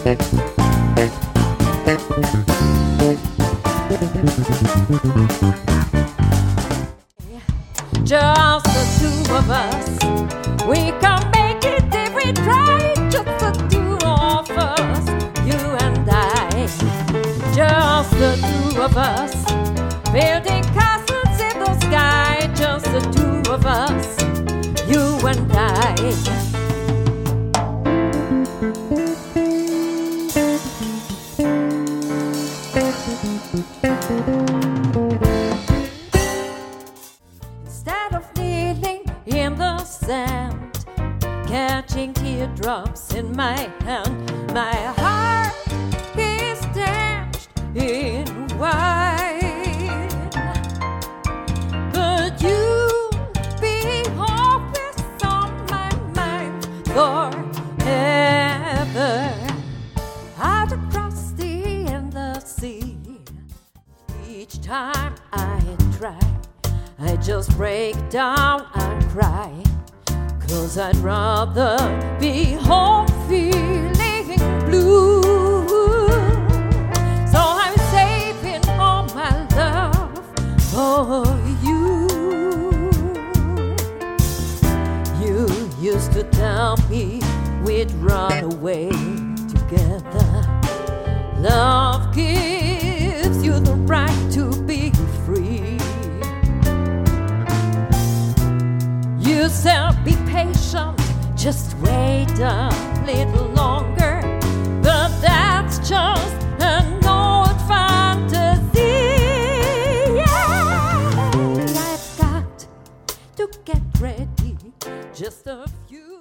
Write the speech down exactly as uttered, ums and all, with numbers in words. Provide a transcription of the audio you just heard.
Just the two of us, we can make it if we try. Just the two of us, you and I. Just the two of us, building castles in the sky. Just the two of us, you and I. Instead of kneeling in the sand, catching teardrops in my hand, my heart is dashed in wine. But you'll be always on my mind forever. Out across the endless sea, each time I try, I just break down and cry, 'cause I'd rather be home feeling blue. So I'm saving all my love for you. You used to tell me we'd run away together. Love gives you the right to be free. You said be patient, just wait a little longer. But that's just an old fantasy. Yeah, I've got to get ready, just a few